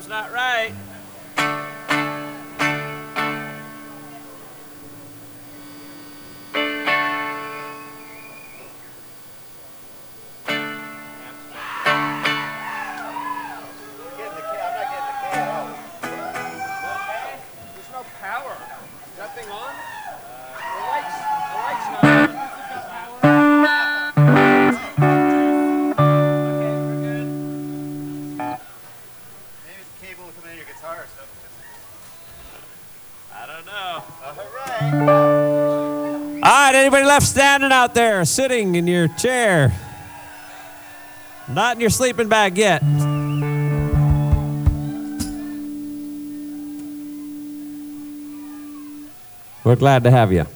That's not right. There's no power. Nothing on? The light's not on. Okay, we're good. Maybe the cable will come in your guitar or something. I don't know. All right. All right, anybody left standing out there, sitting in your chair? Not in your sleeping bag yet. We're glad to have you.